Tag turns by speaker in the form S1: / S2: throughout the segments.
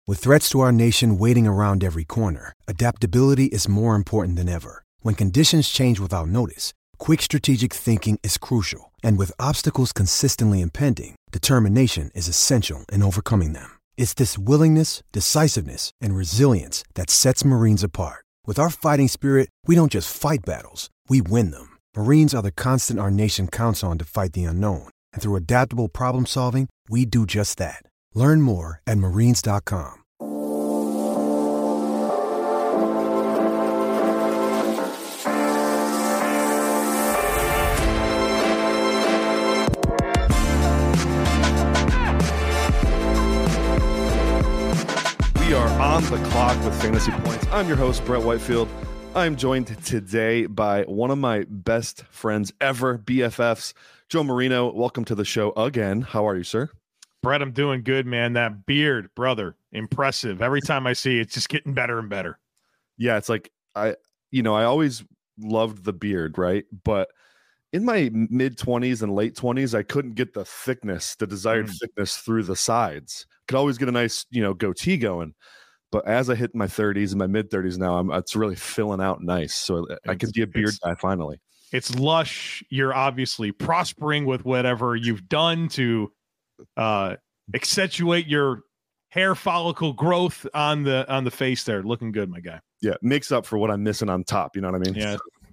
S1: With threats to our nation waiting around every corner, adaptability is more important than ever. When conditions change without notice, quick strategic thinking is crucial. And with obstacles consistently impending, determination is essential in overcoming them. It's this willingness, decisiveness, and resilience that sets Marines apart. With our fighting spirit, we don't just fight battles, we win them. Marines are the constant our nation counts on to fight the unknown. And through adaptable problem solving, we do just that. Learn more at marines.com.
S2: We are on the clock with Fantasy Points. I'm your host, Brett Whitefield. I'm joined today by one of my best friends ever, BFFs, Joe Marino. Welcome to the show again. How are you, sir?
S3: Brett, I'm doing good, man. That beard, brother, impressive. Every time I see it, it's just getting better and better.
S2: Yeah, it's like I always loved the beard, right? But in my mid-20s and late 20s, I couldn't get the thickness, the desired thickness through the sides. Could always get a nice, goatee going. But as I hit my 30s and my mid-30s now, it's really filling out nice. So I could be a beard guy finally.
S3: It's lush. You're obviously prospering with whatever you've done to accentuate your hair follicle growth on the face there. Looking good, my guy.
S2: Yeah, makes up for what I'm missing on top. You know what I mean?
S3: Yeah,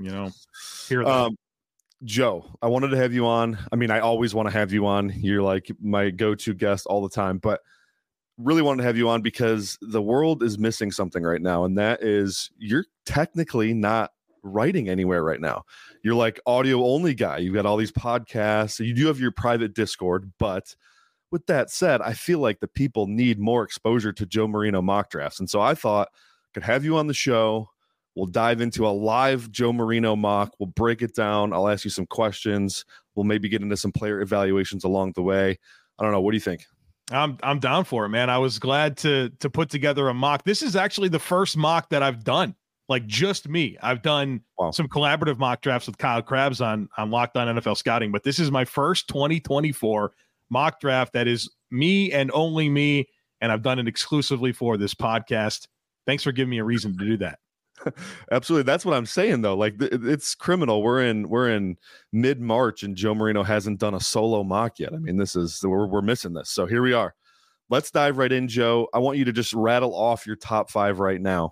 S3: Hear that.
S2: Joe, I wanted to have you on. I mean, I always want to have you on. You're like my go-to guest all the time, but really wanted to have you on because the world is missing something right now, and that is you're technically not writing anywhere right now. You're like audio only guy. You've got all these podcasts. You do have your private Discord, but with that said, I feel like the people need more exposure to Joe Marino mock drafts. And so I thought I could have you on the show. We'll dive into a live Joe Marino mock. We'll break it down. I'll ask you some questions. We'll maybe get into some player evaluations along the way. I don't know. What do you think?
S3: I'm down for it, man. I was glad to put together a mock. This is actually the first mock that I've done, like just me. I've done some collaborative mock drafts with Kyle Krabs on Locked On NFL Scouting, but this is my first 2024 mock draft that is me and only me, and I've done it exclusively for this podcast. Thanks for giving me a reason to do that.
S2: Absolutely. That's what I'm saying, though. Like, it's criminal. We're in mid-March and Joe Marino hasn't done a solo mock yet. I mean, we're missing this. So here we are. Let's dive right in, Joe. I want you to just rattle off your top five right now.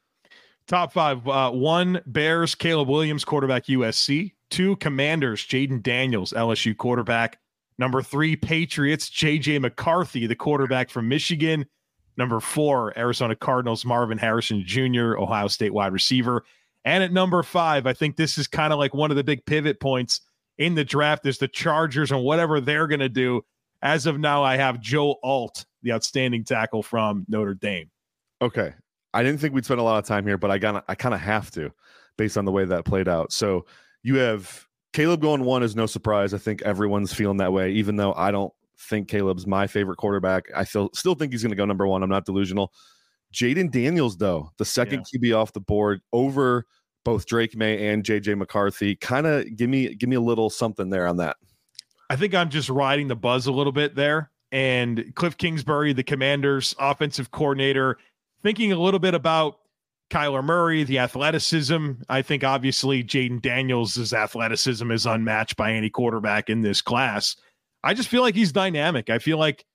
S3: Top five. 1, Bears, Caleb Williams, quarterback, USC. 2, Commanders, Jaden Daniels, LSU quarterback. Number 3, Patriots, J.J. McCarthy, the quarterback from Michigan. Number 4, Arizona Cardinals, Marvin Harrison Jr., Ohio State wide receiver. And at number 5, I think this is kind of like one of the big pivot points in the draft is the Chargers and whatever they're going to do. As of now, I have Joe Alt, the outstanding tackle from Notre Dame.
S2: Okay. I didn't think we'd spend a lot of time here, but I kind of have to based on the way that played out. So you have Caleb going 1 is no surprise. I think everyone's feeling that way, even though I don't think Caleb's my favorite quarterback. I still think he's going to go number 1. I'm not delusional. Jaden Daniels, though, the second QB off the board over both Drake May and JJ McCarthy. Kind of give me a little something there on that.
S3: I think I'm just riding the buzz a little bit there. And Cliff Kingsbury, the Commanders offensive coordinator, thinking a little bit about Kyler Murray, the athleticism. I think obviously Jaden Daniels' athleticism is unmatched by any quarterback in this class. I just feel like he's dynamic. I feel like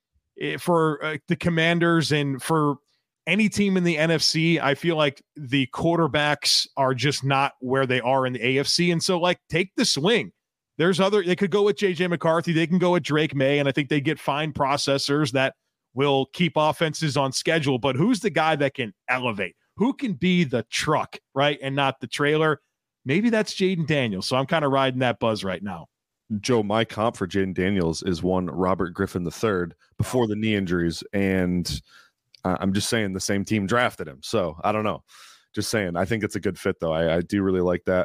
S3: for the Commanders and for any team in the NFC, I feel like the quarterbacks are just not where they are in the AFC. And so, like, take the swing. They could go with JJ McCarthy. They can go with Drake May. And I think they get fine processors that will keep offenses on schedule. But who's the guy that can elevate? Who can be the truck, right? And not the trailer? Maybe that's Jaden Daniels. So I'm kind of riding that buzz right now.
S2: Joe, my comp for Jaden Daniels is one Robert Griffin III before the knee injuries. And I'm just saying the same team drafted him. So I don't know. Just saying. I think it's a good fit, though. I do really like that.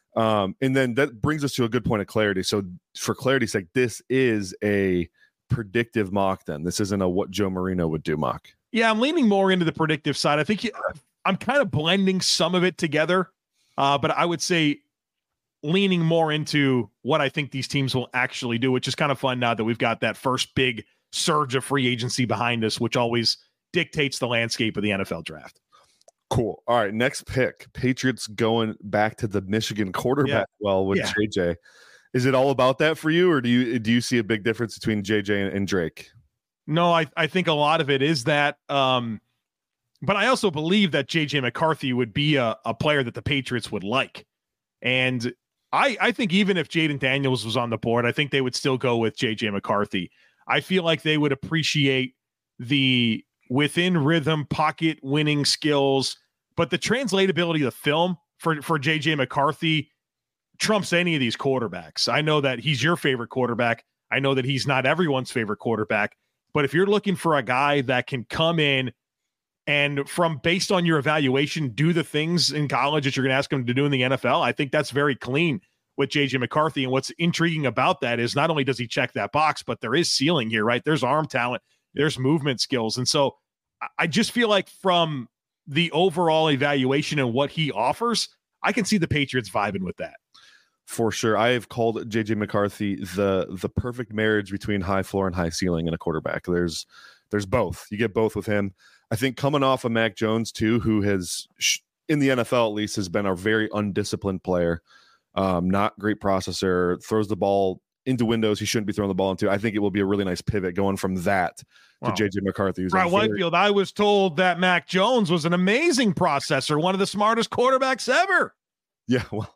S2: And then that brings us to a good point of clarity. So for clarity's sake, this is a predictive mock then. This isn't a what Joe Marino would do mock.
S3: Yeah, I'm leaning more into the predictive side. I think I'm kind of blending some of it together. But I would say leaning more into what I think these teams will actually do, which is kind of fun now that we've got that first big surge of free agency behind us, which always dictates the landscape of the NFL draft.
S2: Cool. All right, next pick. Patriots going back to the Michigan quarterback with JJ. Is it all about that for you, or do you see a big difference between JJ and Drake?
S3: No, I think a lot of it is that. But I also believe that JJ McCarthy would be a player that the Patriots would like. And I think even if Jaden Daniels was on the board, I think they would still go with JJ McCarthy. I feel like they would appreciate the within rhythm pocket winning skills, but the translatability of the film for JJ McCarthy trumps any of these quarterbacks. I know that he's your favorite quarterback. I know that he's not everyone's favorite quarterback, but if you're looking for a guy that can come in and based on your evaluation, do the things in college that you're going to ask him to do in the NFL, I think that's very clean with JJ McCarthy. And what's intriguing about that is not only does he check that box, but there is ceiling here, right? There's arm talent, there's movement skills. And so I just feel like from the overall evaluation and what he offers, I can see the Patriots vibing with that.
S2: For sure. I have called JJ McCarthy the perfect marriage between high floor and high ceiling in a quarterback. There's both. You get both with him. I think coming off of Mac Jones too, who has in the NFL at least has been a very undisciplined player, not great processor, throws the ball into windows he shouldn't be throwing the ball into. I think it will be a really nice pivot going from that to JJ McCarthy. Who's
S3: right, Whitefield, I was told that Mac Jones was an amazing processor, one of the smartest quarterbacks ever.
S2: Yeah, well,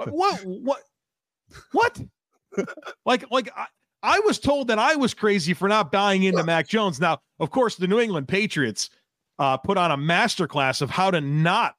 S3: what? I was told that I was crazy for not buying into Mac Jones. Now, of course, the New England Patriots put on a masterclass of how to not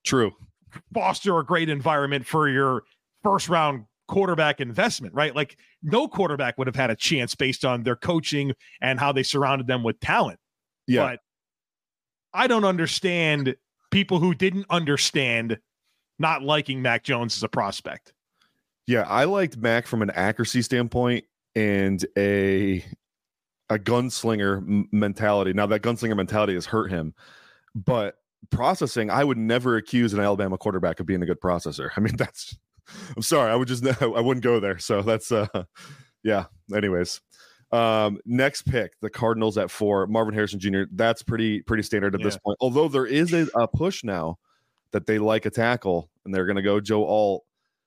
S3: foster a great environment for your first round quarterback investment, right? Like no quarterback would have had a chance based on their coaching and how they surrounded them with talent.
S2: Yeah.
S3: But I don't understand people who didn't understand not liking Mac Jones as a prospect.
S2: Yeah, I liked Mac from an accuracy standpoint and a gunslinger mentality. Now that gunslinger mentality has hurt him, but processing, I would never accuse an Alabama quarterback of being a good processor. I mean, I'm sorry, I wouldn't go there. So that's yeah. Anyways, next pick, the Cardinals at 4, Marvin Harrison Jr. That's pretty standard at this point. Although there is a push now that they like a tackle and they're going to go Joe Alt.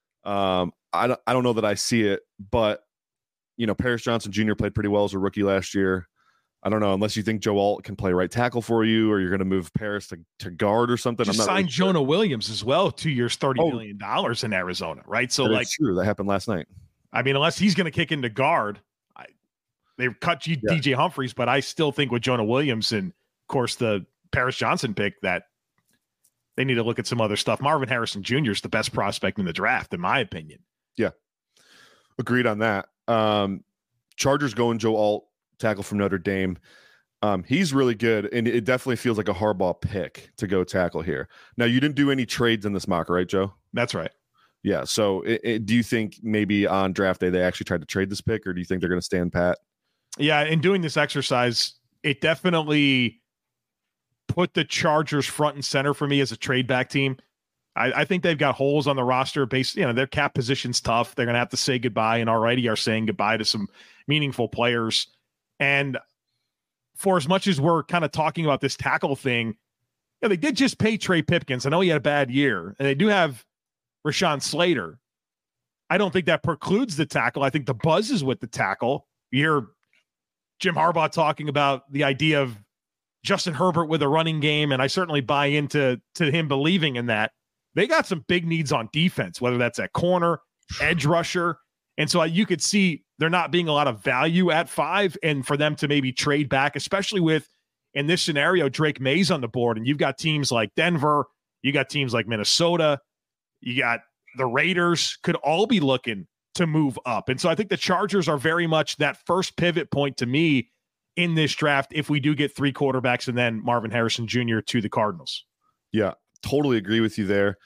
S2: I don't know that I see it, but Paris Johnson Jr. played pretty well as a rookie last year. I don't know, unless you think Joe Alt can play right tackle for you, or you're going to move Paris to guard or something.
S3: Just signed Jonah Williams as well, 2 years, $30 million in Arizona, right? So
S2: that's true. That happened last night.
S3: I mean, unless he's going to kick into guard, they've cut DJ Humphries, but I still think with Jonah Williams and, of course, the Paris Johnson pick that they need to look at some other stuff. Marvin Harrison Jr. is the best prospect in the draft, in my opinion.
S2: Yeah. Agreed on that. Chargers going Joe Alt, tackle from Notre Dame. He's really good, and it definitely feels like a Harbaugh pick to go tackle here. Now, you didn't do any trades in this mock, right, Joe?
S3: That's right.
S2: Yeah. So do you think maybe on draft day they actually tried to trade this pick, or do you think they're going to stand pat?
S3: Yeah, in doing this exercise, it definitely put the Chargers front and center for me as a trade back team. I think they've got holes on the roster based, their cap position's tough. They're going to have to say goodbye and already are saying goodbye to some meaningful players. And for as much as we're kind of talking about this tackle thing, they did just pay Trey Pipkins. I know he had a bad year, and they do have Rashawn Slater. I don't think that precludes the tackle. I think the buzz is with the tackle. You hear Jim Harbaugh talking about the idea of Justin Herbert with a running game, and I certainly buy into him believing in that. They got some big needs on defense, whether that's at corner, edge rusher. And so you could see there not being a lot of value at 5, and for them to maybe trade back, especially with, in this scenario, Drake May's on the board, and you've got teams like Denver, you got teams like Minnesota, you got the Raiders could all be looking to move up. And so I think the Chargers are very much that first pivot point to me in this draft if we do get 3 quarterbacks and then Marvin Harrison Jr. to the Cardinals.
S2: Yeah. Totally agree with you there.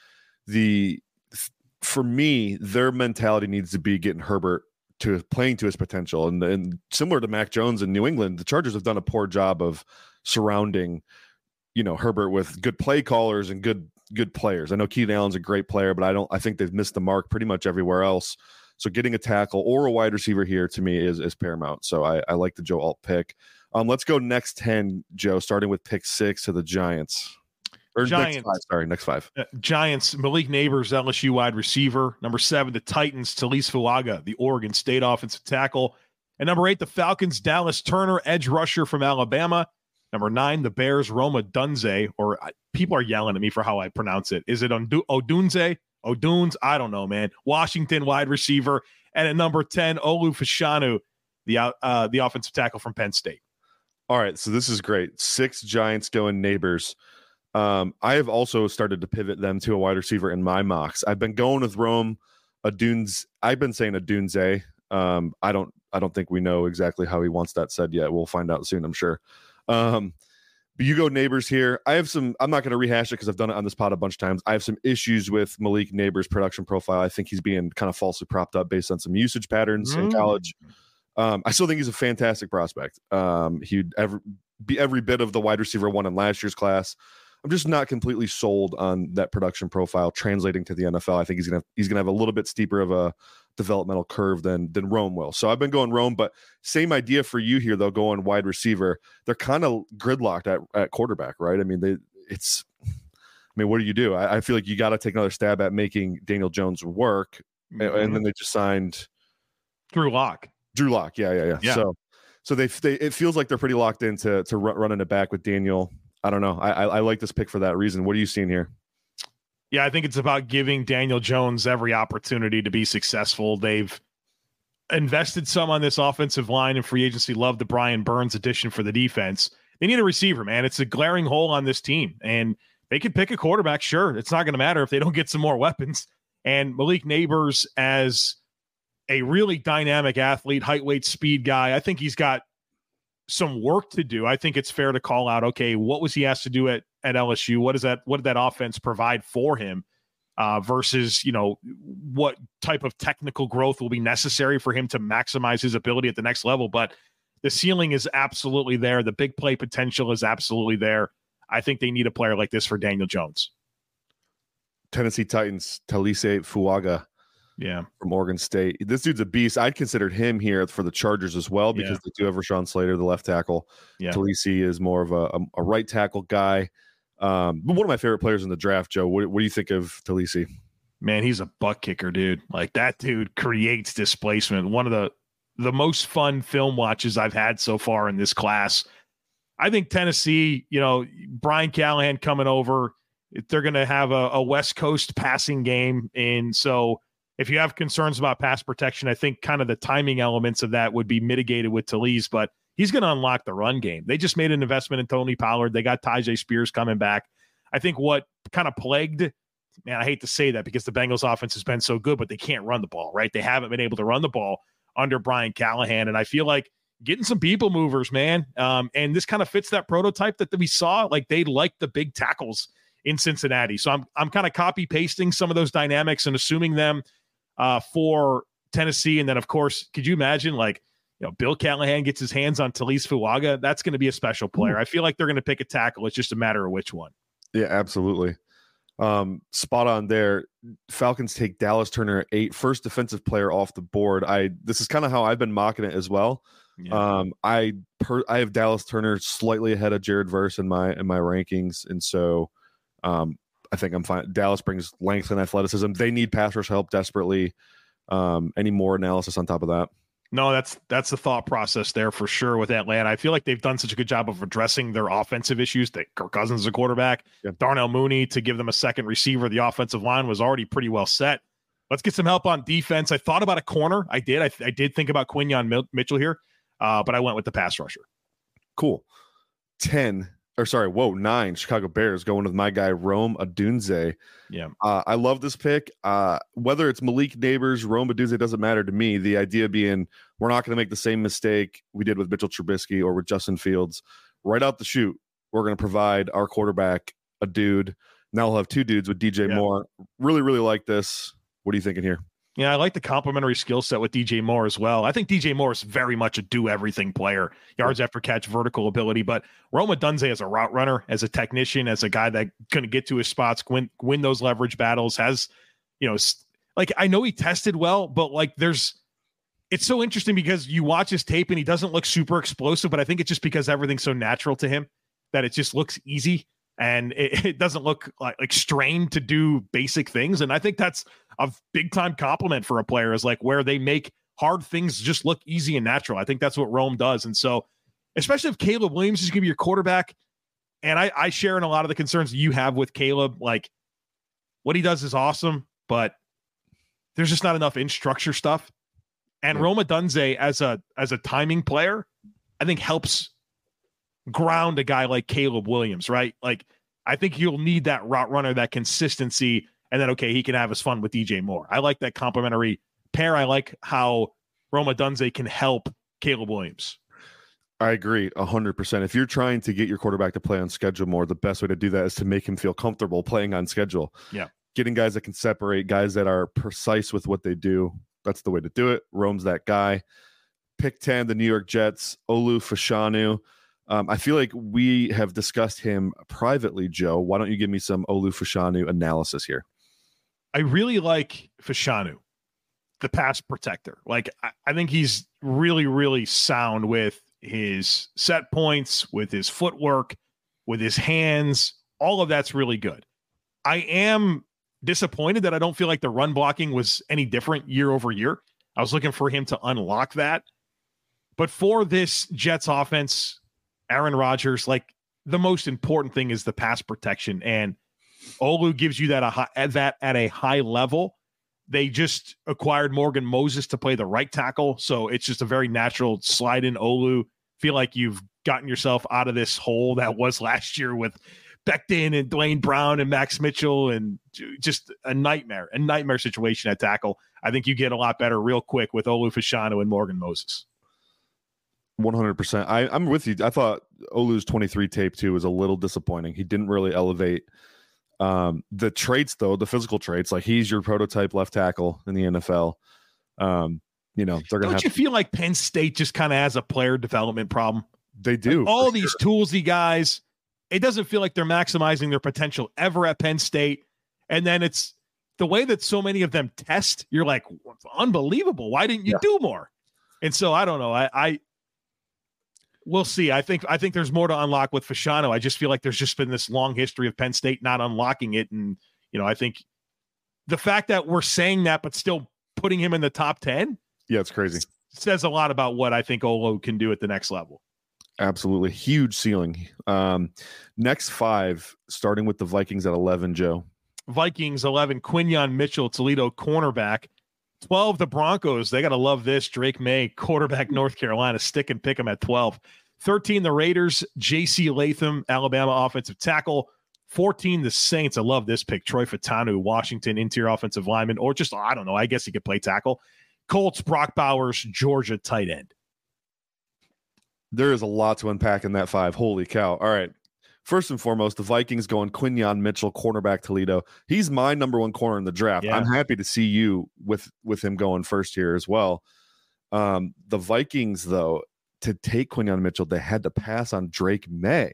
S2: For me, their mentality needs to be getting Herbert to playing to his potential. And similar to Mac Jones in New England, the Chargers have done a poor job of surrounding, Herbert with good play callers and good players. I know Keenan Allen's a great player, but I think they've missed the mark pretty much everywhere else. So getting a tackle or a wide receiver here to me is paramount. So I like the Joe Alt pick. Let's go next 10, Joe, starting with pick 6 to the Giants. Or
S3: Giants.
S2: Next 5.
S3: Giants, Malik Neighbors, LSU wide receiver. Number 7, the Titans, Talise Fuaga, the Oregon State offensive tackle. And number 8, the Falcons, Dallas Turner, edge rusher from Alabama. Number 9, the Bears, Roma Dunze, or people are yelling at me for how I pronounce it. Is it Odunze? Odunes? I don't know, man. Washington wide receiver. And at number 10, Olu Fashanu, the offensive tackle from Penn State.
S2: All right, so this is great. 6 Giants going Neighbors. I have also started to pivot them to a wide receiver in my mocks. I've been going with Rome Odunze. I've been saying Odunze. I don't think we know exactly how he wants that said yet. We'll find out soon, I'm sure. But you go Neighbors here. I'm not going to rehash it because I've done it on this pod a bunch of times. I have some issues with Malik Neighbors' production profile. I think he's being kind of falsely propped up based on some usage patterns in college. I still think he's a fantastic prospect. He'd be every bit of the wide receiver one in last year's class. I'm just not completely sold on that production profile translating to the NFL. I think he's gonna have a little bit steeper of a developmental curve than Rome will. So I've been going Rome, but same idea for you here though. Going wide receiver, they're kind of gridlocked at quarterback, right? I mean, what do you do? I feel like you got to take another stab at making Daniel Jones work, and then they just signed
S3: Drew Lock.
S2: Yeah. So it feels like they're pretty locked into running it back with Daniel. I don't know. I like this pick for that reason. What are you seeing here?
S3: Yeah, I think it's about giving Daniel Jones every opportunity to be successful. They've invested some on this offensive line in free agency. Love the Brian Burns addition for the defense. They need a receiver, man. It's a glaring hole on this team. And they could pick a quarterback, sure. It's not going to matter if they don't get some more weapons. And Malik Neighbors as a really dynamic athlete, height, weight, speed guy, I think he's got some work to do. I think it's fair to call out, okay, what was he asked to do at LSU? What did that offense provide for him versus, what type of technical growth will be necessary for him to maximize his ability at the next level. But the ceiling is absolutely there. The big play potential is absolutely there. I think they need a player like this for Daniel Jones.
S2: Tennessee Titans, Talise Fuaga.
S3: Yeah,
S2: from Oregon State. This dude's a beast. I'd considered him here for the Chargers as well because they do have Rashawn Slater, the left tackle. Yeah. Talise is more of a right tackle guy. But one of my favorite players in the draft, Joe. What do you think of Talise?
S3: Man, he's a butt kicker, dude. Like that dude creates displacement. One of the most fun film watches I've had so far in this class. I think Tennessee, Brian Callahan coming over, they're going to have a West Coast passing game, and so if you have concerns about pass protection, I think kind of the timing elements of that would be mitigated with Talise, but he's going to unlock the run game. They just made an investment in Tony Pollard. They got Tyjae Spears coming back. I think what kind of plagued, man, I hate to say that because the Bengals offense has been so good, but they can't run the ball, right? They haven't been able to run the ball under Brian Callahan. And I feel like getting some people movers, man. And this kind of fits that prototype that we saw. Like they like the big tackles in Cincinnati. So I'm kind of copy pasting some of those dynamics and assuming them for Tennessee. And then, of course, could you imagine Bill Callahan gets his hands on Talise Fuaga? That's going to be a special player. I feel like they're going to pick a tackle. It's just a matter of which one.
S2: Yeah, absolutely. Spot on there. Falcons take Dallas Turner at 8, first defensive player off the board. This is kind of how I've been mocking it as well. Yeah. I have Dallas Turner slightly ahead of Jared Verse in my rankings. And so, I think I'm fine. Dallas brings length and athleticism. They need pass rush help desperately. Any more analysis on top of that?
S3: No, that's the thought process there for sure with Atlanta. I feel like they've done such a good job of addressing their offensive issues. That Kirk Cousins is a quarterback. Yeah. Darnell Mooney to give them a second receiver. The offensive line was already pretty well set. Let's get some help on defense. I thought about a corner. I did. I did think about Quinyon Mitchell here, but I went with the pass rusher.
S2: Cool. 9 Chicago Bears going with my guy Rome Odunze.
S3: Yeah.
S2: I love this pick. Whether it's Malik Neighbors, Rome Odunze, doesn't matter to me. The idea being we're not going to make the same mistake we did with Mitchell Trubisky or with Justin Fields. Right out the chute, we're going to provide our quarterback a dude. Now we'll have 2 dudes with DJ Moore. Really, really like this. What are you thinking here?
S3: Yeah, I like the complementary skill set with DJ Moore as well. I think DJ Moore is very much a do-everything player, yards after catch, vertical ability. But Rome Odunze as a route runner, as a technician, as a guy that going to get to his spots, win those leverage battles, has, I know he tested well, but there's it's so interesting because you watch his tape and he doesn't look super explosive, but I think it's just because everything's so natural to him that it just looks easy and it doesn't look like strained to do basic things. And I think that's a big time compliment for a player, is like where they make hard things just look easy and natural. I think that's what Rome does. And so, especially if Caleb Williams is going to be your quarterback, and I share in a lot of the concerns you have with Caleb, like what he does is awesome, but there's just not enough in structure stuff. And Rome Odunze as a timing player, I think helps ground a guy like Caleb Williams, right? Like, I think you'll need that route runner, that consistency, and then, okay, he can have his fun with DJ Moore. I like that complementary pair. I like how Rome Odunze can help Caleb Williams.
S2: I agree 100%. If you're trying to get your quarterback to play on schedule more, the best way to do that is to make him feel comfortable playing on schedule.
S3: Yeah.
S2: Getting guys that can separate, guys that are precise with what they do. That's the way to do it. Rome's that guy. Pick 10, the New York Jets, Olu Fashanu. I feel like we have discussed him privately, Joe. Why don't you give me some Olu Fashanu analysis here?
S3: I really like Fashanu, the pass protector. Like, I think he's really, really sound with his set points, with his footwork, with his hands. All of that's really good. I am disappointed that I don't feel like the run blocking was any different year over year. I was looking for him to unlock that. But for this Jets offense, Aaron Rodgers, like, the most important thing is the pass protection. And Olu gives you that at a high level. They just acquired Morgan Moses to play the right tackle. So it's just a very natural slide in Olu. Feel like you've gotten yourself out of this hole that was last year with Becton and Dwayne Brown and Max Mitchell, and just a nightmare situation at tackle. I think you get a lot better real quick with Olu Fashanu and Morgan Moses.
S2: 100%. I'm with you. I thought Olu's 23 tape too was a little disappointing. He didn't really elevate the traits, though, the physical traits. Like, he's your prototype left tackle in the NFL. They're going to
S3: Don't you feel like Penn State just kind of has a player development problem?
S2: They do.
S3: Like, all these toolsy guys, it doesn't feel like they're maximizing their potential ever at Penn State. And then it's the way that so many of them test. You're like, unbelievable. Why didn't you do more? And so I don't know. We'll see. I think there's more to unlock with Fashanu. I just feel like there's just been this long history of Penn State not unlocking it. And, I think the fact that we're saying that, but still putting him in the top 10.
S2: Yeah, it's crazy.
S3: Says a lot about what I think Olu can do at the next level.
S2: Absolutely. Huge ceiling. Next 5, starting with the Vikings at 11, Joe.
S3: Vikings 11, Quinyon Mitchell, Toledo cornerback. 12, the Broncos. They got to love this. Drake May, quarterback, North Carolina. Stick and pick him at 12. 13, the Raiders. J.C. Latham, Alabama offensive tackle. 14, the Saints. I love this pick. Troy Fatanu, Washington interior offensive lineman. Or just, I don't know, I guess he could play tackle. Colts, Brock Bowers, Georgia tight end.
S2: There is a lot to unpack in that 5. Holy cow. All right. First and foremost, the Vikings going Quinyon Mitchell, cornerback, Toledo. He's my number 1 corner in the draft. Yeah. I'm happy to see you with him going first here as well. The Vikings, though, to take Quinyon Mitchell, they had to pass on Drake May.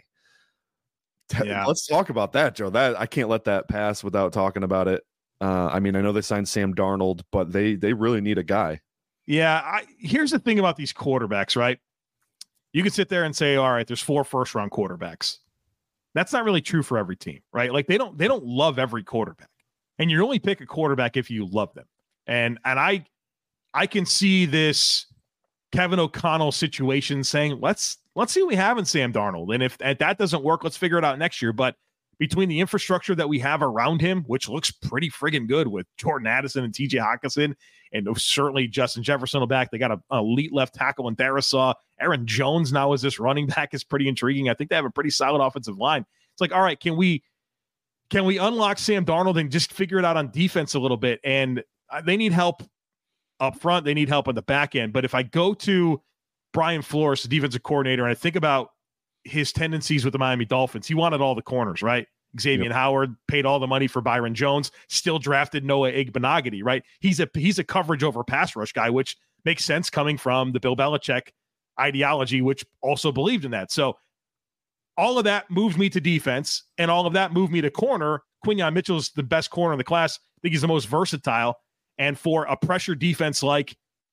S2: Let's talk about that, Joe. I can't let that pass without talking about it. I know they signed Sam Darnold, but they really need a guy.
S3: Yeah, here's the thing about these quarterbacks, right? You could sit there and say, all right, there's 4 first-round quarterbacks. That's not really true for every team, right? Like, they don't love every quarterback. And you only pick a quarterback if you love them. And I can see this Kevin O'Connell situation saying, let's see what we have in Sam Darnold. And if that doesn't work, let's figure it out next year. But between the infrastructure that we have around him, which looks pretty friggin' good with Jordan Addison and TJ Hockenson, and certainly Justin Jefferson will back. They got an elite left tackle in Darisaw. Aaron Jones now as this running back is pretty intriguing. I think they have a pretty solid offensive line. It's like, all right, can we unlock Sam Darnold and just figure it out on defense a little bit? And they need help up front. They need help on the back end. But if I go to Brian Flores, the defensive coordinator, and I think about his tendencies with the Miami Dolphins, he wanted all the corners, right? Xavier Howard paid all the money for Byron Jones, still drafted Noah Igbenogany, right? He's a coverage over pass rush guy, which makes sense coming from the Bill Belichick ideology, which also believed in that. So all of that moved me to defense, and all of that moved me to corner. Quinyon Mitchell is the best corner in the class. I think he's the most versatile. And for a pressure defense like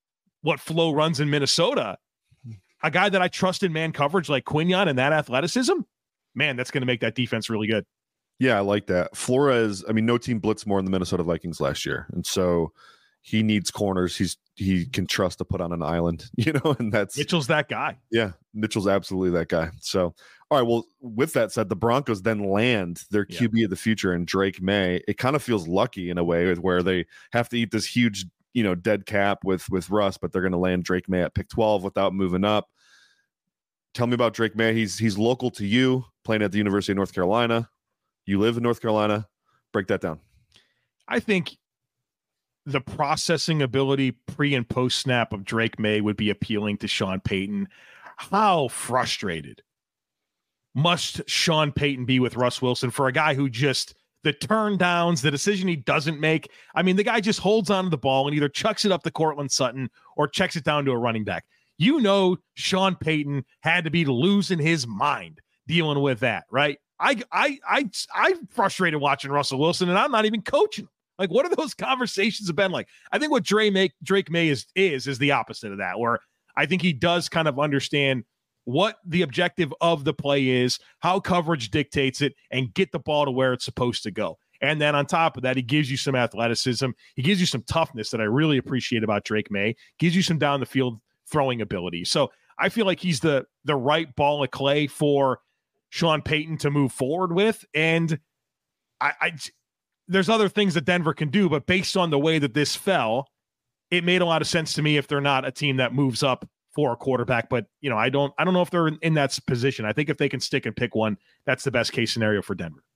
S3: what Flo runs in Minnesota, a guy that I trust in man coverage like Quignon and that athleticism, man, that's going to make that defense really good.
S2: Yeah, I like that. Flores, I mean, no team blitzed more in the Minnesota Vikings last year. And so he needs corners he can trust to put on an island, and that's
S3: Mitchell's that guy.
S2: Yeah, Mitchell's absolutely that guy. So, all right, well, with that said, the Broncos then land their QB of the future in Drake May. It kind of feels lucky in a way where they have to eat this huge, dead cap with Russ, but they're going to land Drake May at pick 12 without moving up. Tell me about Drake May. He's local to you, playing at the University of North Carolina. You live in North Carolina. Break that down.
S3: I think the processing ability pre and post snap of Drake May would be appealing to Sean Payton. How frustrated must Sean Payton be with Russ Wilson for a guy who just the turn downs, the decision he doesn't make? I mean, the guy just holds on to the ball and either chucks it up to Cortland Sutton or checks it down to a running back. Sean Payton had to be losing his mind dealing with that, right? I'm frustrated watching Russell Wilson, and I'm not even coaching him. Like, what are those conversations have been like? I think what Drake May is the opposite of that, where I think he does kind of understand what the objective of the play is, how coverage dictates it, and get the ball to where it's supposed to go. And then on top of that, he gives you some athleticism. He gives you some toughness that I really appreciate about Drake May. Gives you some down the field throwing ability. So I feel like he's the right ball of clay for Sean Payton to move forward with. And there's other things that Denver can do, but based on the way that this fell, it made a lot of sense to me if they're not a team that moves up for a quarterback. But I don't know if they're in that position. I think if they can stick and pick one, that's the best case scenario for Denver.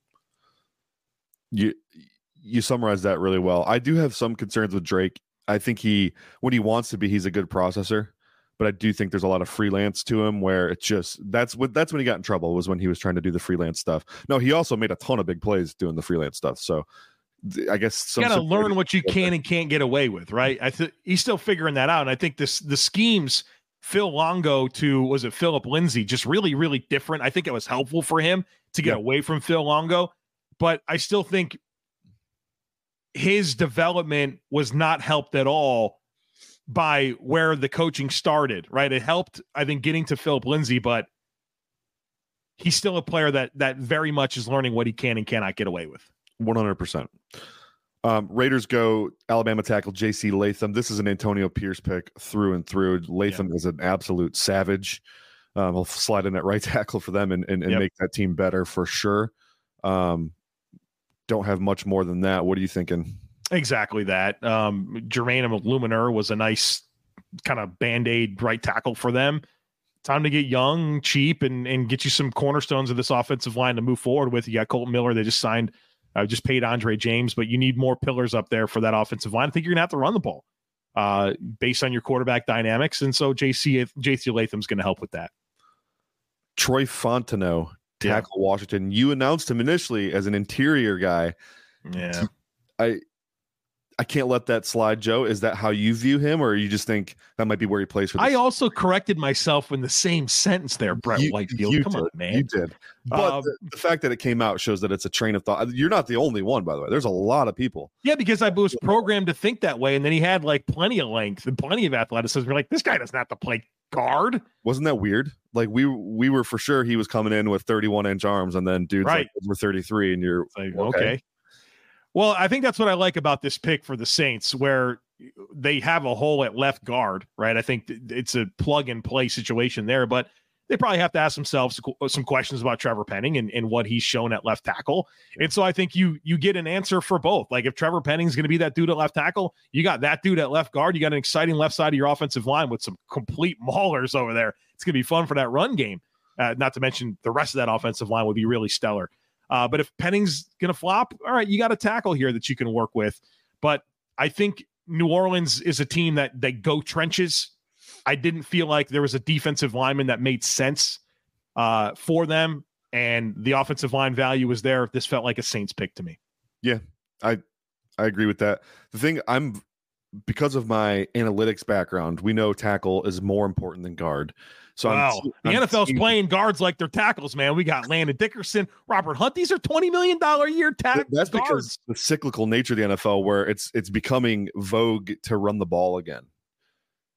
S2: You summarized that really well. I do have some concerns with Drake. I think when he wants to be, he's a good processor, but I do think there's a lot of freelance to him where it's just that's when he got in trouble, was when he was trying to do the freelance stuff. No, he also made a ton of big plays doing the freelance stuff. So I guess
S3: you got to learn what you can and can't get away with, right? He's still figuring that out, and I think the schemes Phil Longo to was it Philip Lindsay just really, really different. I think it was helpful for him to get away from Phil Longo, but I still think his development was not helped at all by where the coaching started, right? It helped, I think, getting to Philip Lindsay, but he's still a player that very much is learning what he can and cannot get away with.
S2: 100%. Raiders go Alabama tackle J.C. Latham. This is an Antonio Pierce pick through and through. Latham is an absolute savage. He'll slide in at right tackle for them and make that team better for sure. Don't have much more than that. What are you thinking?
S3: Exactly that. Jermaine Lumineer was a nice kind of Band-Aid right tackle for them. Time to get young, cheap, and get you some cornerstones of this offensive line to move forward with. You got Colton Miller. They just signed, just paid Andre James, but you need more pillars up there for that offensive line. I think you're going to have to run the ball based on your quarterback dynamics. And so J.C. Latham's going to help with that.
S2: Troy Fontenot, tackle Washington. You announced him initially as an interior guy.
S3: Yeah.
S2: I can't let that slide, Joe. Is that how you view him, or you just think that might be where he plays for?
S3: I also corrected myself in the same sentence there, Brett Whitefield. Come on, man.
S2: You did. But the fact that it came out shows that it's a train of thought. You're not the only one, by the way. There's a lot of people.
S3: Yeah, because I was programmed to think that way, and then he had like plenty of length and plenty of athleticism. You're like, this guy doesn't have to play guard.
S2: Wasn't that weird? Like we were for sure he was coming in with 31-inch arms, and then dudes like over 33, and you're
S3: like, okay. Well, I think that's what I like about this pick for the Saints, where they have a hole at left guard, right? I think it's a plug-and-play situation there, but they probably have to ask themselves some questions about Trevor Penning and what he's shown at left tackle. And so I think you get an answer for both. Like if Trevor Penning's going to be that dude at left tackle, you got that dude at left guard. You got an exciting left side of your offensive line with some complete maulers over there. It's going to be fun for that run game. Not to mention the rest of that offensive line would be really stellar. But if Penning's going to flop, all right, you got a tackle here that you can work with. But I think New Orleans is a team that they go trenches. I didn't feel like there was a defensive lineman that made sense for them, and the offensive line value was there. This felt like a Saints pick to me.
S2: Yeah, I agree with that. The thing because of my analytics background, we know tackle is more important than guard. So
S3: the NFL's playing guards like they're tackles, man. We got Landon Dickerson, Robert Hunt. These are $20 million a year tackles.
S2: That's because the cyclical nature of the NFL, where it's becoming vogue to run the ball again.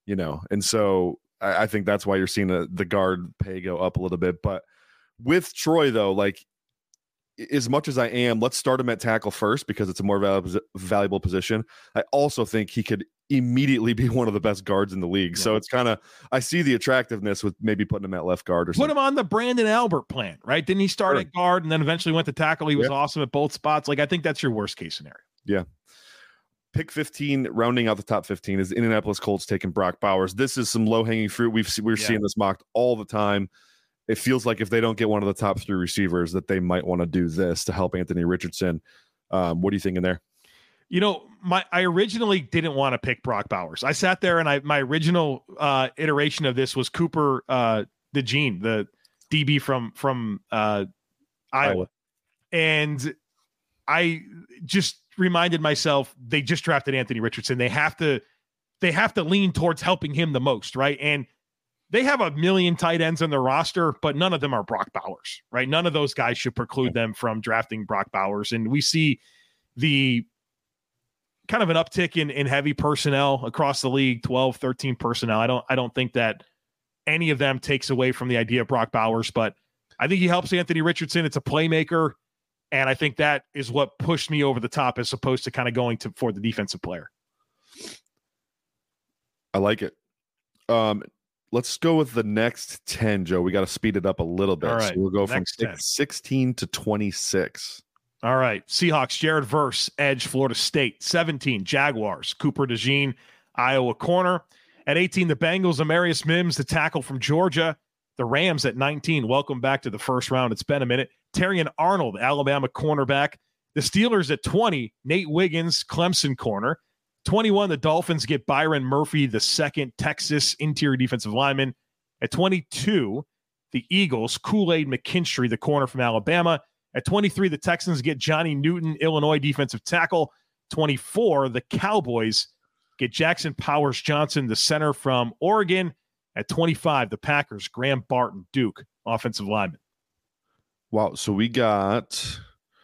S2: and so I think that's why you're seeing the guard pay go up a little bit. But with Troy, though, like, as much as I am, let's start him at tackle first because it's a more valuable position. I also think he could immediately be one of the best guards in the league. Yeah. So it's kind of, I see the attractiveness with maybe putting him at left guard or something.
S3: Put him on the Brandon Albert plan, right? Didn't he start at guard and then eventually went to tackle? He was awesome at both spots. Like, I think that's your worst case scenario.
S2: Yeah. Pick 15, rounding out the top 15, is Indianapolis Colts taking Brock Bowers. This is some low-hanging fruit. We're seeing this mocked all the time. It feels like if they don't get one of the top 3 receivers that they might want to do this to help Anthony Richardson. What are you thinking there?
S3: I originally didn't want to pick Brock Bowers. I sat there and my original iteration of this was Cooper DeJean, the DB from Iowa. And I just reminded myself they just drafted Anthony Richardson. They have to lean towards helping him the most, right? And they have a million tight ends on their roster, but none of them are Brock Bowers, right? None of those guys should preclude them from drafting Brock Bowers. And we see the kind of an uptick in heavy personnel across the league, 12, 13 personnel. I don't think that any of them takes away from the idea of Brock Bowers, but I think he helps Anthony Richardson. It's a playmaker. And I think that is what pushed me over the top as opposed to kind of going for the defensive player.
S2: I like it. Let's go with the next 10, Joe. We got to speed it up a little bit.
S3: All right.
S2: So we'll go from 16 to 26.
S3: All right. Seahawks, Jared Verse, edge, Florida State. 17, Jaguars, Cooper DeJean, Iowa corner. At 18, the Bengals, Amarius Mims, the tackle from Georgia. The Rams at 19. Welcome back to the first round. It's been a minute. Terrion Arnold, Alabama cornerback. The Steelers at 20, Nate Wiggins, Clemson corner. 21, the Dolphins get Byron Murphy, the second Texas interior defensive lineman. At 22, the Eagles, Kool-Aid McKinstry, the corner from Alabama. At 23, the Texans get Johnny Newton, Illinois defensive tackle. 24, the Cowboys get Jackson Powers Johnson, the center from Oregon. At 25, the Packers, Graham Barton, Duke, offensive lineman.
S2: Wow, so we got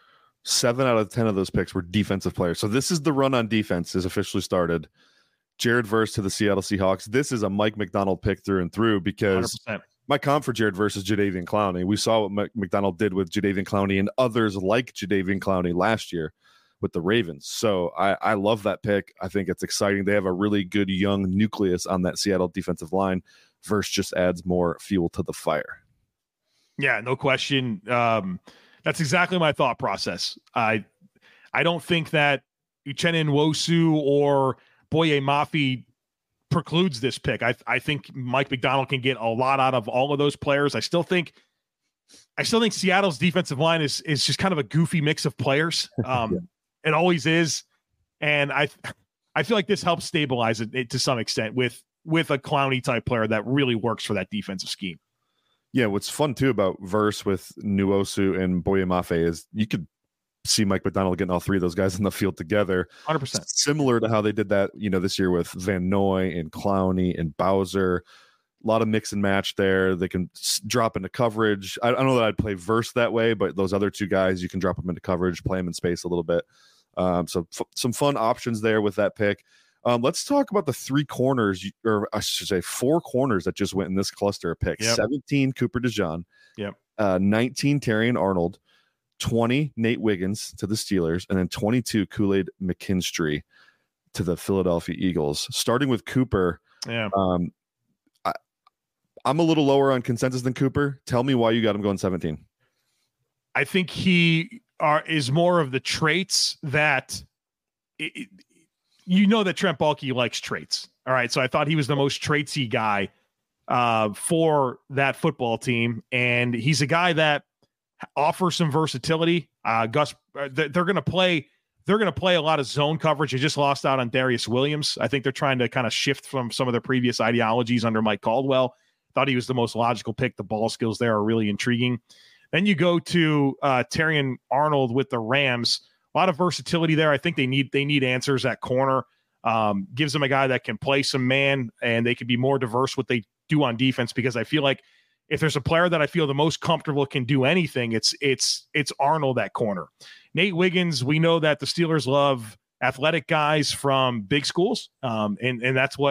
S2: 7 out of 10 of those picks were defensive players. So this is the run on defense is officially started. Jared Verse to the Seattle Seahawks. This is a Mike Macdonald pick through and through because 100%. My comp for Jared Verse is Jadeveon Clowney. We saw what Mike Macdonald did with Jadeveon Clowney and others like Jadeveon Clowney last year with the Ravens. So I love that pick. I think it's exciting. They have a really good young nucleus on that Seattle defensive line. Verse just adds more fuel to the fire.
S3: Yeah, no question. That's exactly my thought process. I don't think that Uchenna Nwosu or Boye Mafe precludes this pick. I think Mike Macdonald can get a lot out of all of those players. I still think Seattle's defensive line is just kind of a goofy mix of players. It always is. And I feel like this helps stabilize it to some extent with a Clowney type player that really works for that defensive scheme.
S2: Yeah, what's fun too about Verse with Nwosu and Boye Mafe is you could see Mike Macdonald getting all 3 of those guys in the field together.
S3: 100%.
S2: Similar to how they did that, this year with Van Noy and Clowney and Bowser. A lot of mix and match there. They can drop into coverage. I don't know that I'd play Verse that way, but those other 2 guys, you can drop them into coverage, play them in space a little bit. So some fun options there with that pick. Let's talk about the 3 corners, or I should say 4 corners that just went in this cluster of picks. 17, Cooper DeJean. 19, Terrion Arnold. 20, Nate Wiggins to the Steelers. And then 22, Kool-Aid McKinstry to the Philadelphia Eagles. Starting with Cooper. I'm a little lower on consensus than Cooper. Tell me why you got him going 17.
S3: I think he is more of the traits that that Trent Baalke likes traits. All right. So I thought he was the most traitsy guy for that football team. And he's a guy that offers some versatility. Gus, they're going to play a lot of zone coverage. They just lost out on Darius Williams. I think they're trying to kind of shift from some of their previous ideologies under Mike Caldwell. Thought he was the most logical pick. The ball skills there are really intriguing. Then you go to Terrion Arnold with the Rams. A lot of versatility there. I think they need answers at corner. Gives them a guy that can play some man, and they can be more diverse what they do on defense, because I feel like if there's a player that I feel the most comfortable can do anything, it's Arnold at corner. Nate Wiggins, we know that the Steelers love athletic guys from big schools, and that's what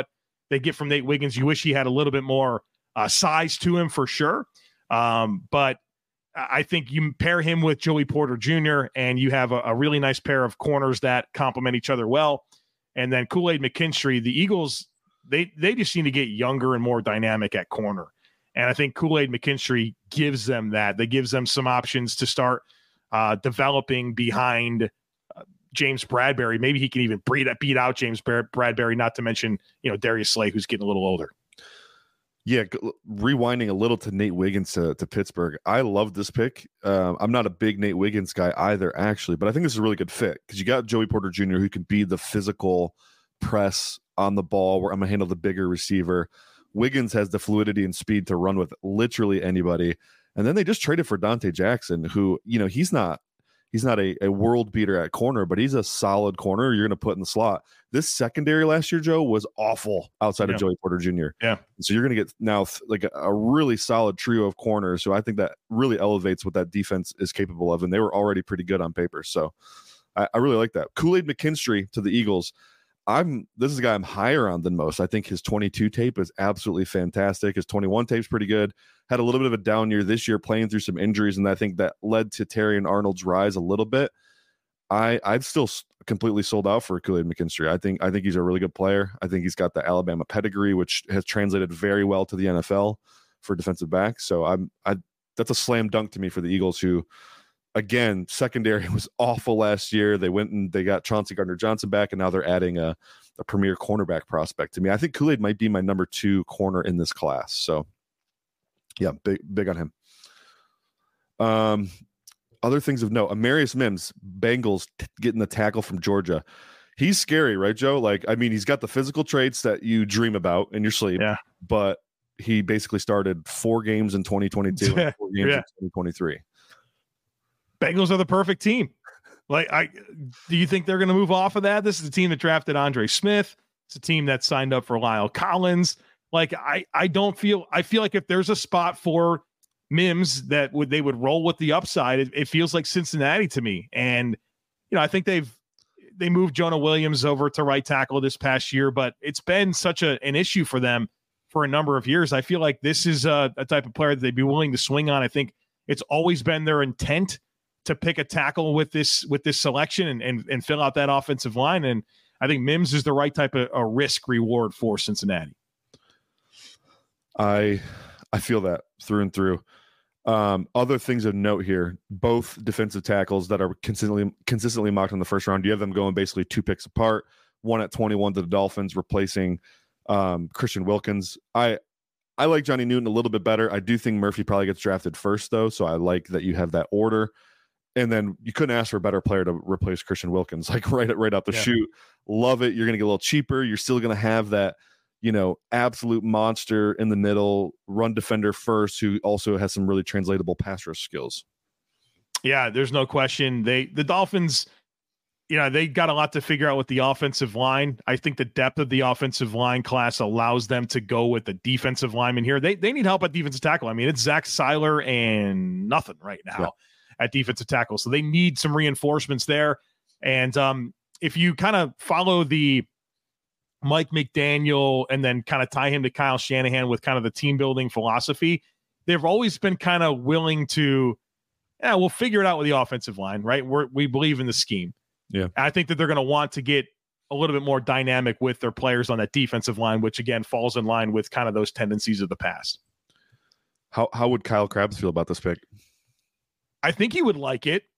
S3: they get from Nate Wiggins. You wish he had a little bit more size to him for sure. But I think you pair him with Joey Porter Jr. and you have a really nice pair of corners that complement each other well. And then Kool-Aid McKinstry, the Eagles, they just seem to get younger and more dynamic at corner. And I think Kool-Aid McKinstry gives them that. They gives them some options to start developing behind James Bradbury. Maybe he can even beat out James Bradbury, not to mention, Darius Slay, who's getting a little older.
S2: Yeah, rewinding a little to Nate Wiggins to Pittsburgh. I love this pick. I'm not a big Nate Wiggins guy either, actually, but I think this is a really good fit because you got Joey Porter Jr., who can be the physical press on the ball where I'm going to handle the bigger receiver. Wiggins has the fluidity and speed to run with literally anybody. And then they just traded for Dante Jackson, who, he's not a world beater at corner, but he's a solid corner you're going to put in the slot. This secondary last year, Joe, was awful outside of Joey Porter Jr.
S3: Yeah.
S2: So you're going to get now like a really solid trio of corners. So I think that really elevates what that defense is capable of. And they were already pretty good on paper. So I really like that. Kool-Aid McKinstry to the Eagles. This is a guy I'm higher on than most. I think his 22 tape is absolutely fantastic. His 21 tape's pretty good. Had a little bit of a down year this year playing through some injuries, and I think that led to Terrion Arnold's rise a little bit. I've still completely sold out for Kool-Aid McKinstry. I think he's a really good player. I think he's got the Alabama pedigree, which has translated very well to the NFL for defensive backs. So that's a slam dunk to me for the Eagles, who, again, secondary was awful last year. They went and they got Chauncey Gardner-Johnson back, and now they're adding a premier cornerback prospect to me. I think Kool-Aid might be my number 2 corner in this class. So, yeah, big on him. Other things of note: Amarius Mims, Bengals, getting the tackle from Georgia. He's scary, right, Joe? He's got the physical traits that you dream about in your sleep. Yeah. But he basically started 4 games in 2022 and 4 games in 2023.
S3: Bengals are the perfect team. Do you think they're going to move off of that? This is the team that drafted Andre Smith. It's a team that signed up for Lyle Collins. I feel like if there's a spot for Mims they would roll with the upside. It feels like Cincinnati to me. And, I think they moved Jonah Williams over to right tackle this past year, but it's been such an issue for them for a number of years. I feel like this is a type of player that they'd be willing to swing on. I think it's always been their intent to pick a tackle with this selection and fill out that offensive line. And I think Mims is the right type of a risk reward for Cincinnati.
S2: I feel that through and through. Other things of note here: both defensive tackles that are consistently mocked in the first round. You have them going basically 2 picks apart. One at 21 to the Dolphins, replacing Christian Wilkins. I like Johnny Newton a little bit better. I do think Murphy probably gets drafted first, though, so I like that you have that order. And then you couldn't ask for a better player to replace Christian Wilkins, right out the chute. Love it. You're going to get a little cheaper. You're still going to have that, absolute monster in the middle, run defender first, who also has some really translatable pass rush skills.
S3: Yeah, there's no question. The Dolphins, they got a lot to figure out with the offensive line. I think the depth of the offensive line class allows them to go with the defensive lineman here. They need help at defensive tackle. It's Zach Seiler and nothing right now at defensive tackle. So they need some reinforcements there. And if you kind of follow the Mike McDaniel and then kind of tie him to Kyle Shanahan with kind of the team building philosophy, they've always been kind of willing to, we'll figure it out with the offensive line, right? We believe in the scheme.
S2: Yeah.
S3: And I think that they're going to want to get a little bit more dynamic with their players on that defensive line, which again falls in line with kind of those tendencies of the past.
S2: How would Kyle Krabs feel about this pick?
S3: I think he would like it.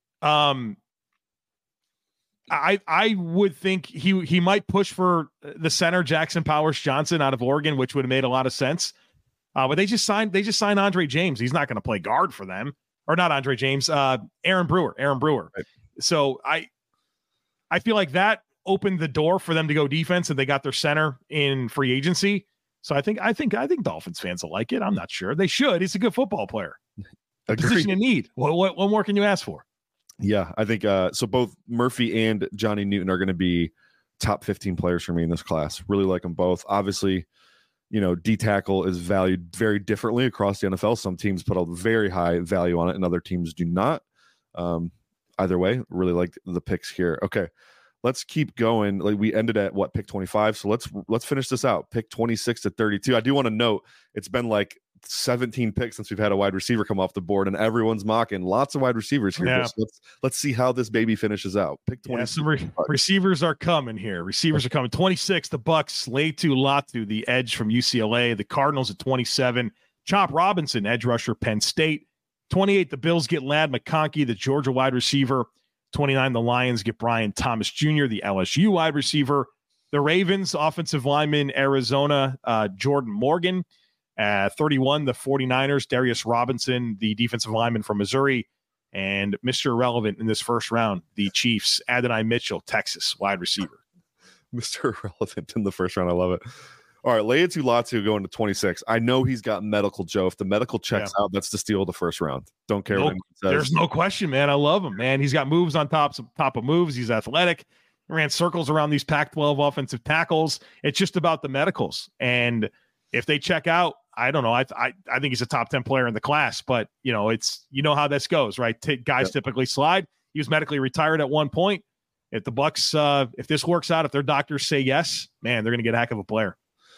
S3: I would think he might push for the center Jackson Powers Johnson out of Oregon, which would have made a lot of sense. But they just signed Andre James. He's not going to play guard for them, or not Andre James. Aaron Brewer. Right. So I feel like that opened the door for them to go defense, and they got their center in free agency. So I think Dolphins fans will like it. I'm not sure. They should. He's a good football player. A position in need. What more can you ask for?
S2: Yeah, I think so. Both Murphy and Johnny Newton are going to be top 15 players for me in this class. Really like them both. Obviously, D tackle is valued very differently across the NFL. Some teams put a very high value on it, and other teams do not. Either way, really like the picks here. Okay, let's keep going. Like we ended at pick 25. So let's finish this out. Pick 26 to 32. I do want to note it's been like 17 picks since we've had a wide receiver come off the board, and everyone's mocking lots of wide receivers here.
S3: Yeah.
S2: So let's see how this baby finishes out. Pick 20.
S3: Yeah, some receivers are coming here. Receivers are coming. 26, the Bucks, Laiatu Latu, the edge from UCLA. The Cardinals at 27. Chop Robinson, edge rusher, Penn State. 28, the Bills get Ladd McConkey, the Georgia wide receiver. 29, the Lions get Brian Thomas Jr., the LSU wide receiver. The Ravens, offensive lineman, Arizona, Jordan Morgan. 31, the 49ers, Darius Robinson, the defensive lineman from Missouri. And Mr. Irrelevant in this first round, the Chiefs, Adonai Mitchell, Texas, wide receiver.
S2: Mr. Irrelevant in the first round. I love it. All right, Laiatu Latu going to 26. I know he's got medical, Joe. If the medical checks out, that's the steal of the first round. Don't care what anyone says.
S3: There's no question, man. I love him, man. He's got moves on top of moves. He's athletic. Ran circles around these Pac-12 offensive tackles. It's just about the medicals. And if they check out, I don't know. I think he's a top 10 player in the class, but it's how this goes, right? Guys typically slide. He was medically retired at one point. If the Bucks, if this works out, if their doctors say yes, man, they're going to get a heck of a player.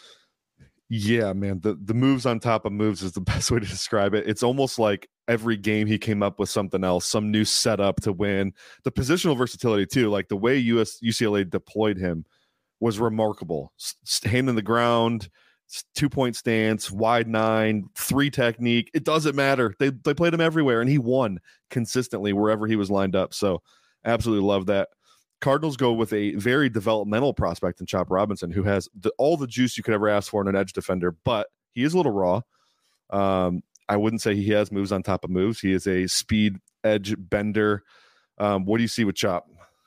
S2: Yeah, man. The moves on top of moves is the best way to describe it. It's almost like every game he came up with something else, some new setup to win. The positional versatility too, like the way UCLA deployed him was remarkable. Hand in the ground, 2-point stance, wide 9, 3 technique. It doesn't matter. They played him everywhere, and he won consistently wherever he was lined up. So absolutely love that. Cardinals go with a very developmental prospect in Chop Robinson, who has all the juice you could ever ask for in an edge defender, but he is a little raw. I wouldn't say he has moves on top of moves. He is a speed edge bender. What do you see with Chop?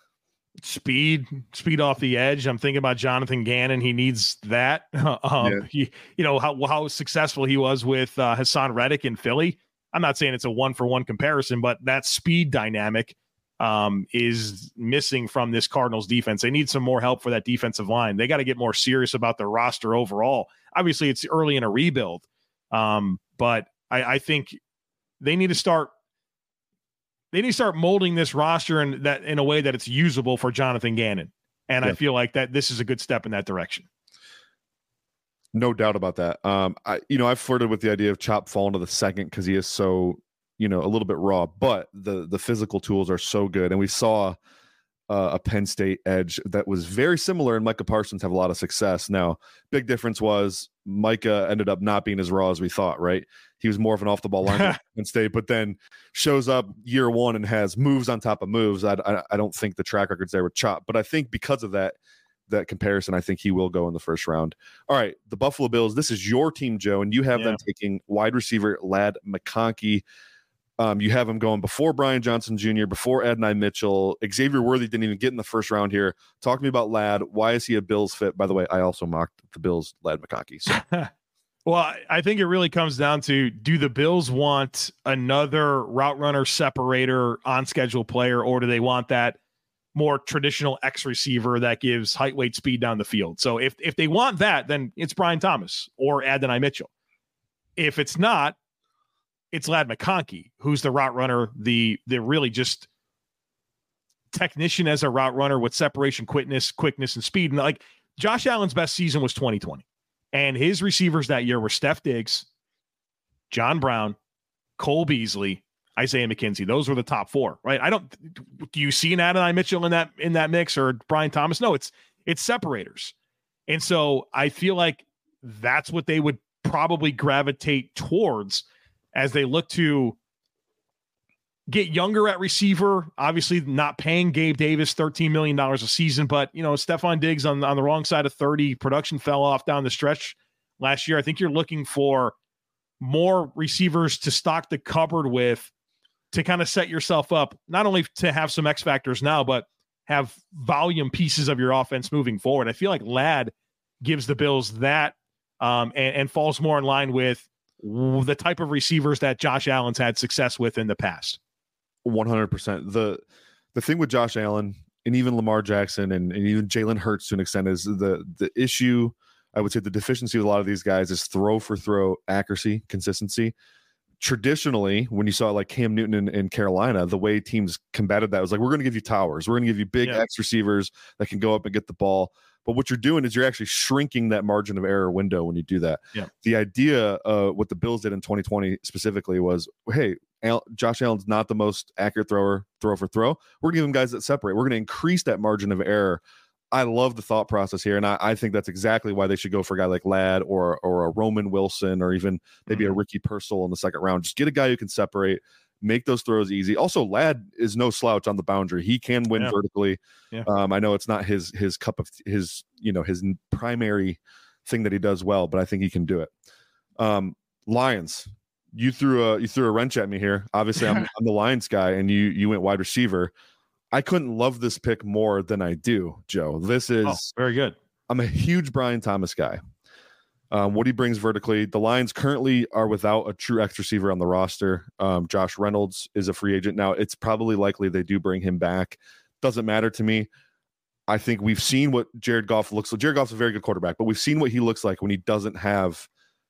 S3: Speed off the edge. I'm thinking about Jonathan Gannon. He needs that. How successful he was with Hassan Reddick in Philly. I'm not saying it's a 1-for-1 comparison, but that speed dynamic is missing from this Cardinals defense. They need some more help for that defensive line. They got to get more serious about their roster overall. Obviously, it's early in a rebuild, but I think they need to start. They need to start molding this roster in a way that it's usable for Jonathan Gannon. And I feel like that this is a good step in that direction.
S2: No doubt about that. I've flirted with the idea of Chop falling to the second because he is so, a little bit raw, but the physical tools are so good. And we saw a Penn State edge that was very similar, and Micah Parsons have a lot of success. Now, big difference was Micah ended up not being as raw as we thought, right? He was more of an off-the-ball lineman at Penn State, but then shows up year one and has moves on top of moves. I don't think the track record's there with Chop, but I think because of that comparison, I think he will go in the first round. All right, the Buffalo Bills, this is your team, Joe, and you have them taking wide receiver Ladd McConkey. You have him going before Brian Johnson Jr., before Adonai Mitchell. Xavier Worthy didn't even get in the first round here. Talk to me about Ladd. Why is he a Bills fit? By the way, I also mocked the Bills, Ladd McConkey. So.
S3: Well, I think it really comes down to, do the Bills want another route runner, separator, on-schedule player, or do they want that more traditional X receiver that gives height, weight, speed down the field? So if they want that, then it's Brian Thomas or Adonai Mitchell. If it's not, it's Ladd McConkey, who's the route runner, the really just technician as a route runner with separation, quickness, and speed. And like Josh Allen's best season was 2020. And his receivers that year were Steph Diggs, John Brown, Cole Beasley, Isaiah McKenzie. Those were the top 4, right? Do you see an Adonai Mitchell in that mix, or Brian Thomas? No, it's separators. And so I feel like that's what they would probably gravitate towards as they look to get younger at receiver. Obviously not paying Gabe Davis $13 million a season, but Stephon Diggs on the wrong side of 30, production fell off down the stretch last year. I think you're looking for more receivers to stock the cupboard with, to kind of set yourself up, not only to have some X factors now, but have volume pieces of your offense moving forward. I feel like Ladd gives the Bills that and falls more in line with the type of receivers that Josh Allen's had success with in the past.
S2: 100%. The thing with Josh Allen and even Lamar Jackson and even Jalen Hurts to an extent is the issue. I would say the deficiency with a lot of these guys is throw for throw accuracy, consistency. traditionally, when you saw like Cam Newton in Carolina, the way teams combated that was like, we're going to give you towers. We're going to give you big X receivers that can go up and get the ball. But what you're doing is you're actually shrinking that margin of error window when you do that.
S3: Yeah.
S2: The idea what the Bills did in 2020 specifically was, hey, Josh Allen's not the most accurate throw for throw. We're going to give him guys that separate. We're going to increase that margin of error. I love the thought process here, and I think that's exactly why they should go for a guy like Ladd or a Roman Wilson or even maybe a Ricky Purcell in the second round. Just get a guy who can separate, make those throws easy. Also, Ladd is no slouch on the boundary. He can win vertically. Yeah. I know it's not his cup of his primary thing that he does well, but I think he can do it. Lions, you threw a wrench at me here. Obviously, I'm the Lions guy, and you went wide receiver. I couldn't love this pick more than I do, Joe. This is
S3: very good.
S2: I'm a huge Brian Thomas guy. What he brings vertically. The Lions currently are without a true X receiver on the roster. Josh Reynolds is a free agent now. It's probably likely they do bring him back. Doesn't matter to me. I think we've seen what Jared Goff looks like. Jared Goff's a very good quarterback, but we've seen what he looks like when he doesn't have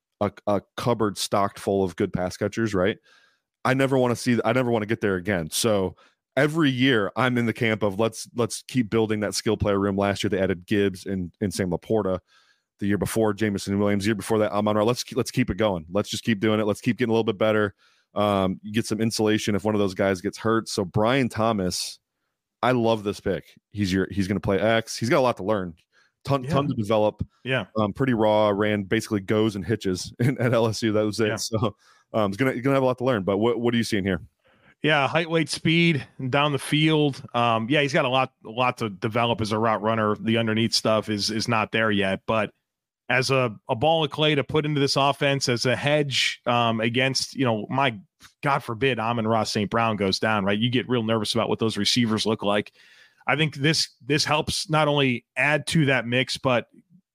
S2: a cupboard stocked full of good pass catchers, right? I never want to get there again. So every year I'm in the camp of let's keep building that skill player room. Last year they added Gibbs and Sam Laporta. The year before, Jameson Williams. The year before that, Amon-Ra. Let's keep it going. Let's just keep doing it. Let's keep getting a little bit better. You get some insulation if one of those guys gets hurt. So Brian Thomas, I love this pick. He's going to play X. He's got a lot to learn. Ton to develop.
S3: Yeah.
S2: Pretty raw. Ran basically goes and hitches at LSU. That was it. Yeah. So he's gonna have a lot to learn. But what are you seeing here?
S3: Yeah, height, weight, speed down the field. He's got a lot to develop as a route runner. The underneath stuff is not there yet, but as a ball of clay to put into this offense as a hedge against, my God forbid, Amon-Ra St. Brown goes down, right? You get real nervous about what those receivers look like. I think this helps not only add to that mix, but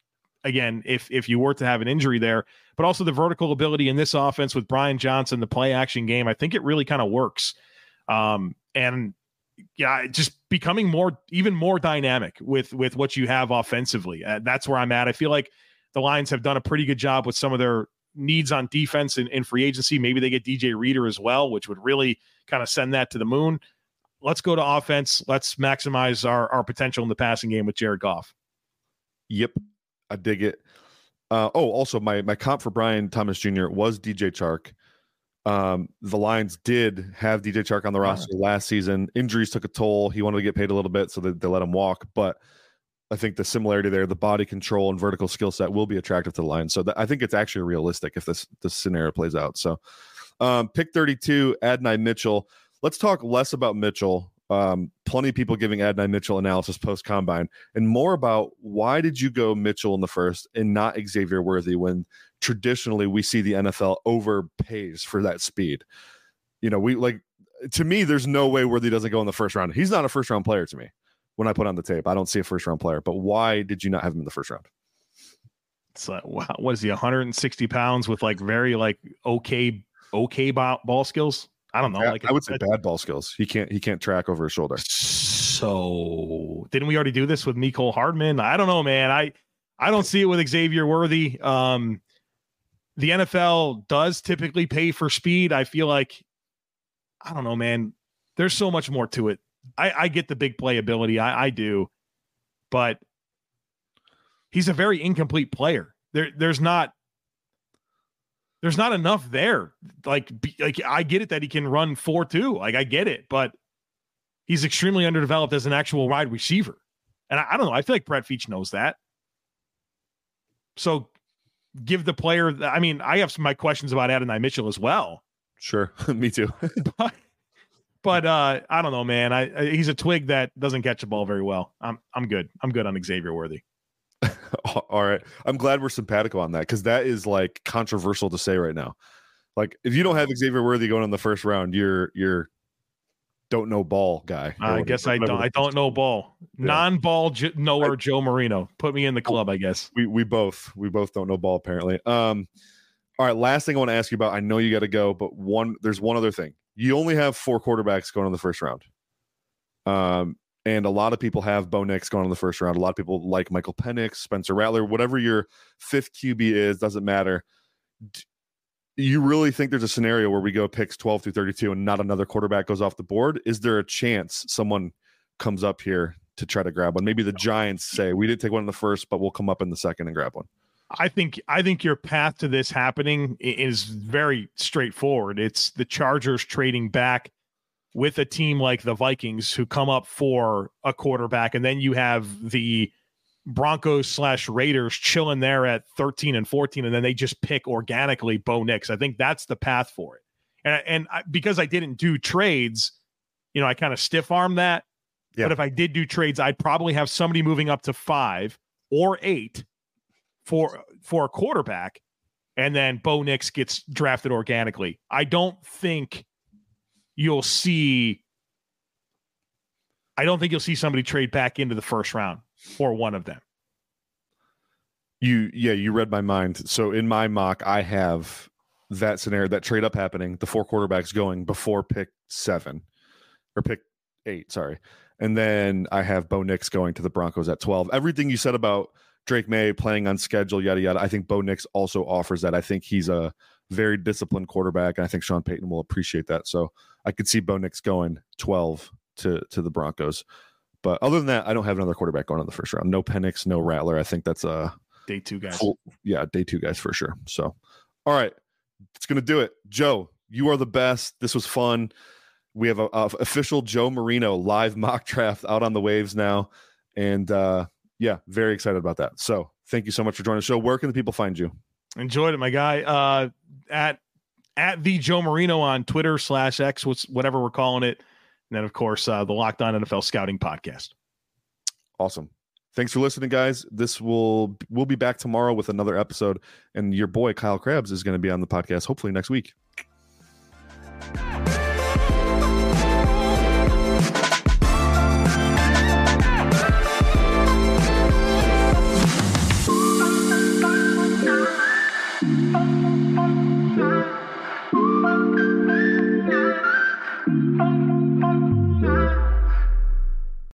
S3: again, if you were to have an injury there, but also the vertical ability in this offense with Brian Johnson, the play action game, I think it really kind of works. Just becoming even more dynamic with what you have offensively. That's where I'm at. I feel like the Lions have done a pretty good job with some of their needs on defense in free agency. Maybe they get DJ Reader as well, which would really kind of send that to the moon. Let's go to offense. Let's maximize our potential in the passing game with Jared Goff.
S2: Yep. I dig it. Also my comp for Brian Thomas Jr. was DJ Chark. The Lions did have DJ Chark on the roster last season. Injuries took a toll. He wanted to get paid a little bit, so they let him walk. But I think the similarity there, the body control and vertical skill set will be attractive to the Lions. So I think it's actually realistic if this scenario plays out. So pick 32, Adonai Mitchell. Let's talk less about Mitchell. Plenty of people giving Adonai Mitchell analysis post-combine, and more about why did you go Mitchell in the first and not Xavier Worthy when traditionally we see the NFL overpays for that speed. To me, there's no way Worthy doesn't go in the first round. He's not a first-round player to me. When I put on the tape, I don't see a first-round player. But why did you not have him in the first round?
S3: It's like, wow, what is he, 160 pounds with very okay ball skills? I don't know.
S2: Yeah, I would say bad ball skills. He can't track over his shoulder.
S3: So didn't we already do this with Mecole Hardman? I don't know, man. I don't see it with Xavier Worthy. The NFL does typically pay for speed. I feel like, I don't know, man. There's so much more to it. I get the big play ability. I do, but he's a very incomplete player. There's not enough there. I get it that he can run 4.2. I get it, but he's extremely underdeveloped as an actual wide receiver. And I don't know. I feel like Brett Veach knows that. So give the player. I have my questions about Adonai Mitchell as well.
S2: Sure. Me too.
S3: But I don't know, man. He's a twig that doesn't catch the ball very well. I'm good. I'm good on Xavier Worthy.
S2: All right. I'm glad we're simpatico on that, because that is controversial to say right now. If you don't have Xavier Worthy going in the first round, you're don't know ball guy.
S3: I guess I don't know ball. Yeah. Non-ball knower Joe Marino. Put me in the club, I guess.
S2: We both don't know ball apparently. All right. Last thing I want to ask you about. I know you got to go, but there's one other thing. You only have 4 quarterbacks going in the first round. And a lot of people have Bo Nix going in the first round. A lot of people like Michael Penix, Spencer Rattler, whatever your 5th QB is, doesn't matter. you really think there's a scenario where we go picks 12 through 32 and not another quarterback goes off the board? Is there a chance someone comes up here to try to grab one? Maybe the Giants say, we didn't take one in the first, but we'll come up in the second and grab one.
S3: I think your path to this happening is very straightforward. It's the Chargers trading back with a team like the Vikings who come up for a quarterback, and then you have the Broncos/Raiders chilling there at 13 and 14, and then they just pick organically Bo Nix. I think that's the path for it. Because I didn't do trades, I kind of stiff arm that. Yeah. But if I did do trades, I'd probably have somebody moving up to 5 or 8 for a quarterback, and then Bo Nix gets drafted organically. I don't think you'll see somebody trade back into the first round for one of them.
S2: You read my mind. So in my mock, I have that scenario, that trade up happening, the 4 quarterbacks going before pick 7 or pick 8, sorry. And then I have Bo Nix going to the Broncos at 12. Everything you said about Drake May playing on schedule, yada, yada, I think Bo Nix also offers that. I think he's a very disciplined quarterback, and I think Sean Payton will appreciate that. So I could see Bo Nix going 12 to the Broncos. But other than that, I don't have another quarterback going in the first round. No Penix, no Rattler. I think that's a
S3: day 2 guys.
S2: Day 2 guys for sure. So, all right, it's going to do it. Joe, you are the best. This was fun. We have a official Joe Marino live mock draft out on the waves now. And, very excited about that. So thank you so much for joining the show. Where can the people find you?
S3: Enjoyed it, my guy. At the Joe Marino on Twitter /X, whatever we're calling it. And then, of course, the Locked On NFL Scouting Podcast.
S2: Awesome. Thanks for listening, guys. We'll be back tomorrow with another episode. And your boy, Kyle Krabs, is going to be on the podcast hopefully next week.